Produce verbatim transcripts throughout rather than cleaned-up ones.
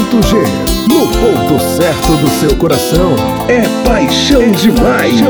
ponto G, no ponto certo do seu coração. É paixão demais.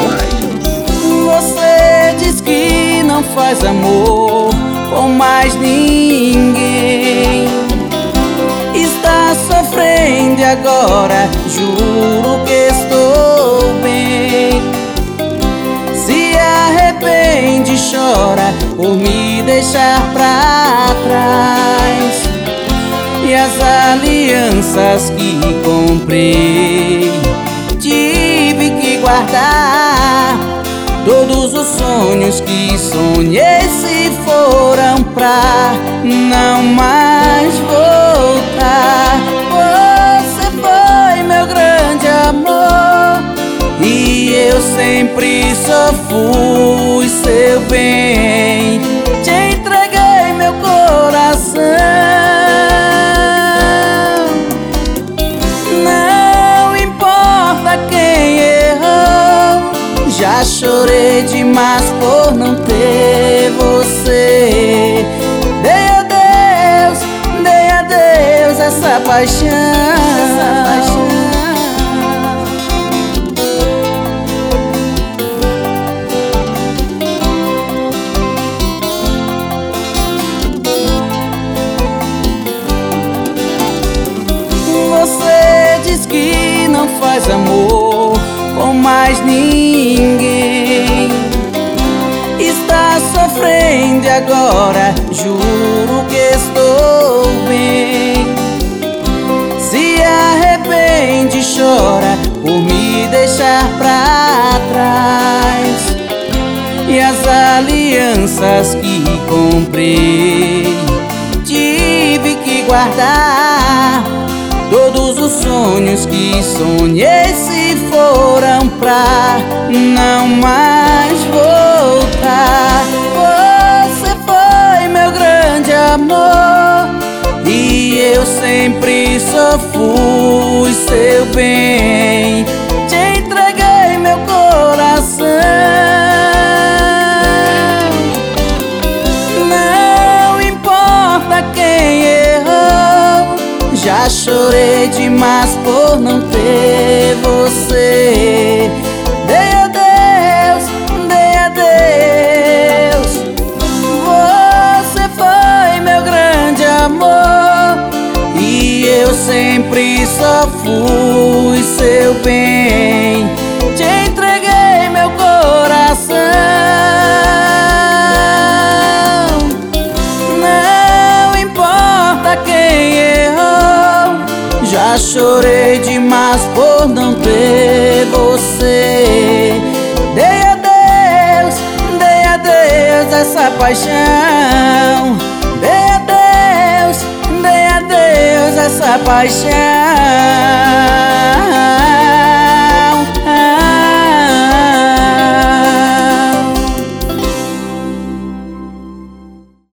Você diz que não faz amor com mais ninguém. Está sofrendo e agora juro que estou bem. Se arrepende, chora por me deixar pra trás. E as alianças que comprei tive que guardar. Todos os sonhos que sonhei se foram pra não mais voltar. Você foi meu grande amor e eu sempre só fui seu bem. Te entreguei meu coração. Não importa quem errou, já chorei demais por não ter você. Dei a Deus, dei a Deus essa paixão, essa paixão. Você diz que não faz amor com mais ninguém. Está sofrendo e agora juro que estou bem. Se arrepende, chora por me deixar pra trás. E as alianças que comprei tive que guardar. Todos os sonhos que sonhei se foram pra não mais voltar. Você foi meu grande amor e eu sempre só fui seu bem. Te entreguei meu coração. Não importa quem errou, já chorei demais por não ter você. Dei a Deus, dei a Deus. Você foi meu grande amor e eu sempre só fui seu bem. Te entreguei meu coração. Não importa quem errou, já chorei demais por não ter você. Dei a Deus, dei a Deus essa paixão. Dei a Deus, dei a Deus essa paixão.